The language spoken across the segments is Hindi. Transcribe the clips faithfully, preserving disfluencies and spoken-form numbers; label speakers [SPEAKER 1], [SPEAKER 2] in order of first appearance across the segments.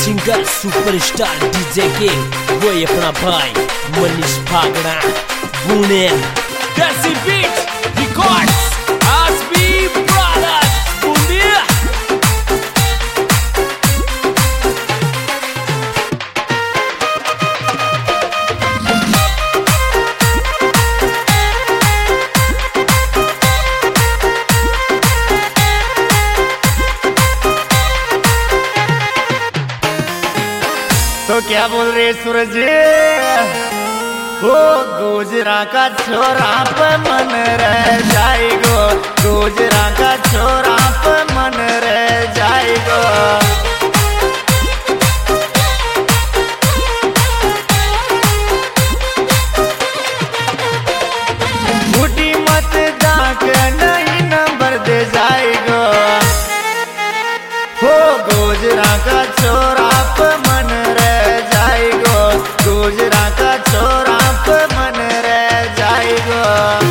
[SPEAKER 1] सिंगर सुपरस्टार डीजे के वो अपना भाई मनीष भागड़ा पुणे देसी बीट रिकॉर्ड्स आसबी ब्रदर्स बूंदिया।
[SPEAKER 2] तो क्या बोल रहे सूरज ओ गुजरा का छोरा पे मन रह जाएगो, गुजरा का छोरा पे मन रह जाएगो। बूटी मत डाक नहीं नंबर दे जाएगो, हो गुजरा का छोरा पे मन रह जाएगो, गुजरा का छोरा पे मन रह जाएगो।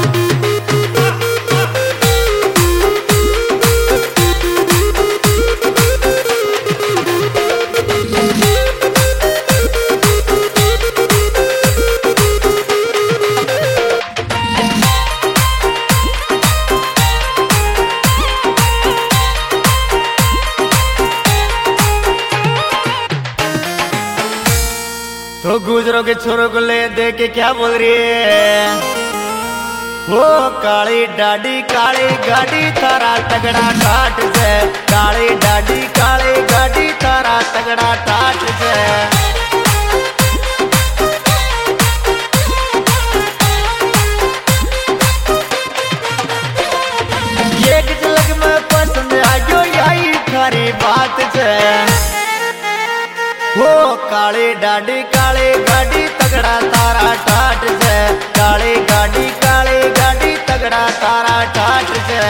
[SPEAKER 2] तो गुजरों के छोरों को ले दे के क्या बोल रही है, वो काली डाडी काली गाड़ी तारा तगड़ा ठाट से, काली डाडी काली गाड़ी तारा तगड़ा ठाट से। एक झलक में पसंद आयो यही थारी बात से, वो काली डाडी काली गाड़ी तगड़ा तारा ठाट से, काली गाड़ी काली गाड़ी तगड़ा तारा ठाट से।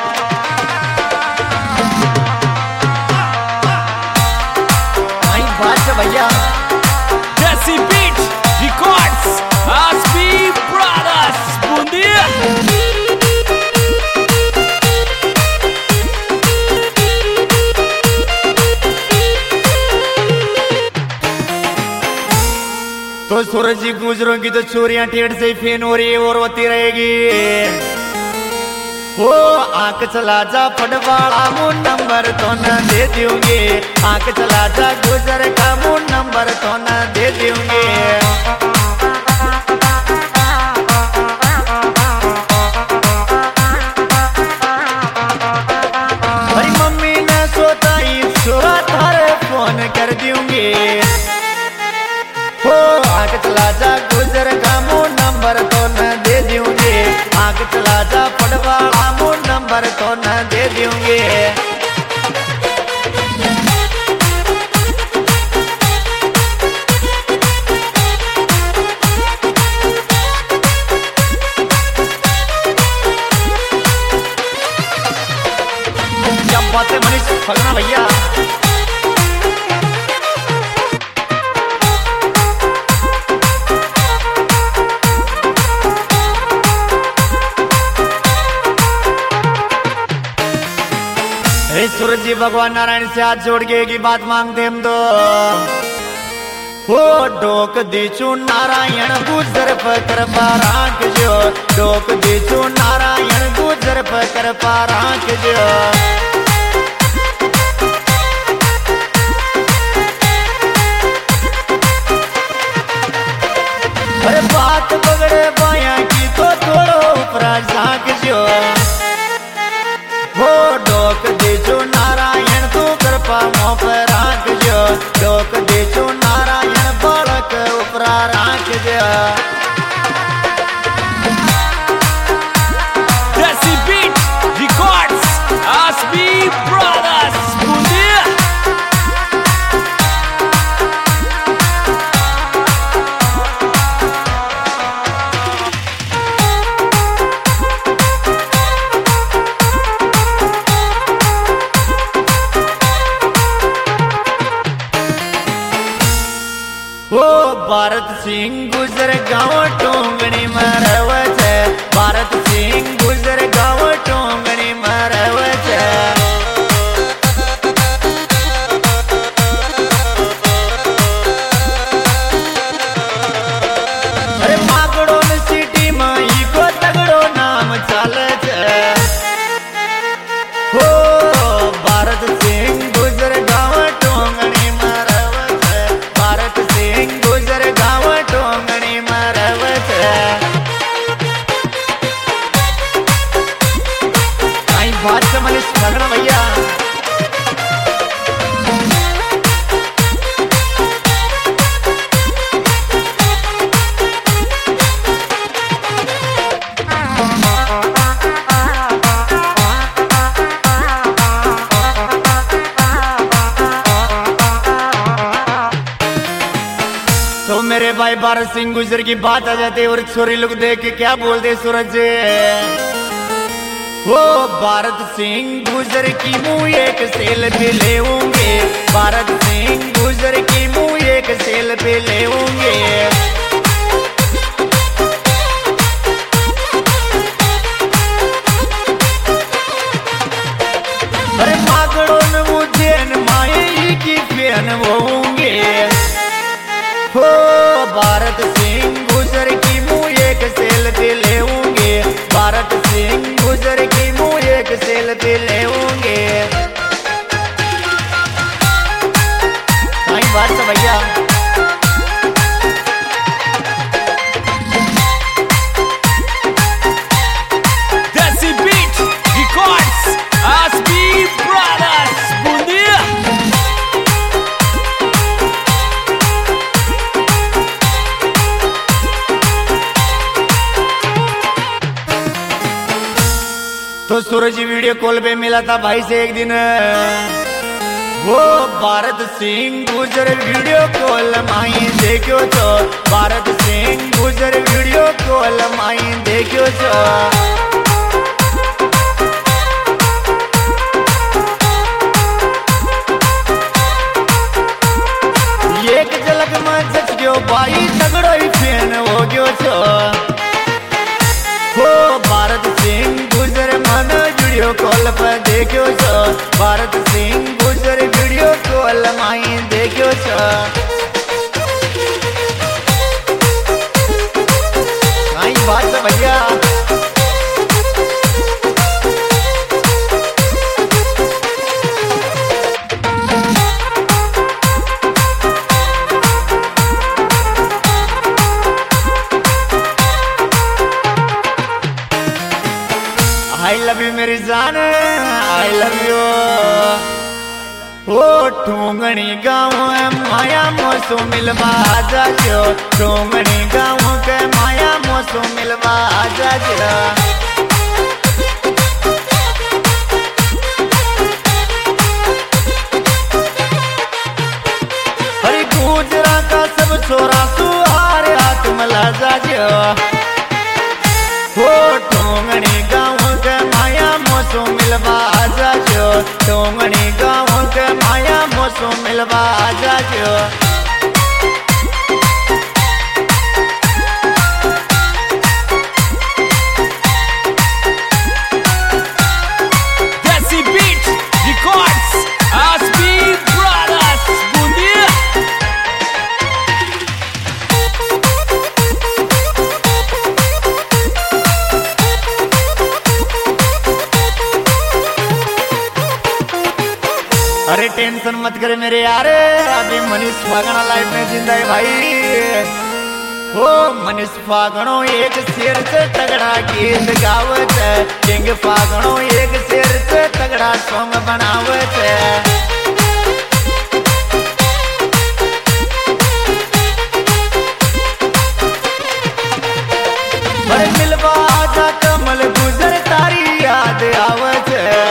[SPEAKER 2] आई बात है भैया
[SPEAKER 1] देसी बीट रिकॉर्ड्स आसबी ब्रदर्स बूंदिया।
[SPEAKER 2] तो सूरज जी गुजरों की तो चोरियां टेढ़ से फेन हो रही है और होती रहेगी। वो आंख चला जा फटवाड़ा मुंह नंबर तो न दे दूंगे, आंख चला जा गुजर का मुंह नंबर तो न दे दूंगे। भाई मम्मी ने सोता ही सोरा थारे फोन कर दूंगी, हो आग चला जा गुजर का मुंह नंबर तो न दे दूंगे, आग चला जा पड़वाड़ा मुंह नंबर तो न दे दूंगे। क्या बात है मनीष भगना भैया। सूरज जी भगवान नारायण से हाथ जोड़ के की बात मांगते हम तो, हो डोक दीचू नारायण गुजर पकर पारांक जो, डोक दीचू नारायण गुजर पकर पारांक जो। अरे बात बगड़े बाया की तो थोड़ो ऊपरा झांक जो, हो डोक दीचू नारायण तू कृपा मोह पर राख जो, डोक दीचू नारायण बालक उपरा राख जो।
[SPEAKER 1] देसी बीट रिकॉर्ड्स आसबी ब्रदर्स बूंदिया।
[SPEAKER 2] वो भारत सिंह गुजर गाँव टोंगनी मरवच, भारत सिंह गुजर गाँव टोंगनी मरवच। मेरे भाई भारत सिंह गुजर की बात आ जाती है और छोरी लोग देख के क्या बोलते सूरज वो भारत सिंह गुजर की मुँह एक सेल्फी ले होंगे, भारत सिंह गुजर की मुँह एक सेल्फी ले होंगे। अरे मागड़ों में मुझे माए की फैन होंगे हो, भारत सिंह गुजर की मुँह एक सेल्फी ले होंगे, भारत सिंह गुजर की मुँह एक सेल्फी ले होंगे। आई बात से भैया
[SPEAKER 1] Desi Beat Records, Asbi Brothers, Bundia.
[SPEAKER 2] तो सूरज वीडियो कॉल पे मिला था भाई से एक दिन, वो भारत सिंह गुजर वीडियो कॉल माई देखो तो, भारत सिंह गुजर वीडियो कॉल माई देखो तो। एक झलक में जच गयो भाई तगड़ो ही फैन हो गयो छो हो, भारत सिंह गुजर मन वीडियो कॉल पर देखो छो, भारत सिंह गुजर वीडियो कॉल माई देखो छो। आई बात से भैया आई लव यू मेरी जान, आई लव यू। ओ ठोंगणी गाँव माया मोसो मिलवा आजा जो, ठोंगणी गाँव के माया मोसो मिलवा आजा जो। अरे गुजरा का सब छोरा सुहार हाथ मला जा जो हो, ठोंगणी गाँव के माया मोसो मिलवा आजा जो, ठोंगणी गाँव के माया मोसो मिलवा आजा जो।
[SPEAKER 1] Desi Beat Records, Asbi Brothers, Bundia.
[SPEAKER 2] अरे टेंशन मत करे मेरे यार, अभी मनीष फागणा लाइफ में जिंदा है भाई। हो मनीष फागणो एक शेर से तगड़ा गीत गावत, किंग फागणो एक शेर से तगड़ा सॉन्ग बनावत। अरे मिलवा आजा कमल गुजर तारी याद आवत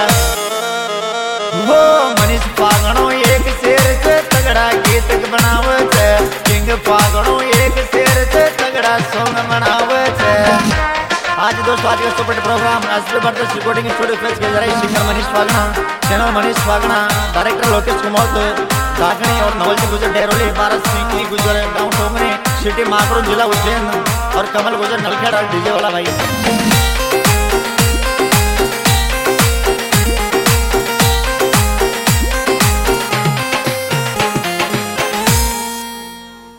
[SPEAKER 2] वो, मनीष फागणो एक शेर से तगड़ा गीत बनावत, किंग फागणो एक शेर से तगड़ा सॉन्ग बनावत। आज दोस्तों आज का सुपर प्रोग्राम असली बर्दाश्त रिकॉर्डिंग स्टूडियो फेस के जरा singer Manish Phagna, channel Manish Phagna, director Lokesh Kumar Dagani और नवल गुजर डेरोली, भारत सिंह गुजर गाँव ठोंगनी सिटी माकड़ू जिला उज्जैन और कमल गुजर नलखेड़ा डीजे वाला भाई।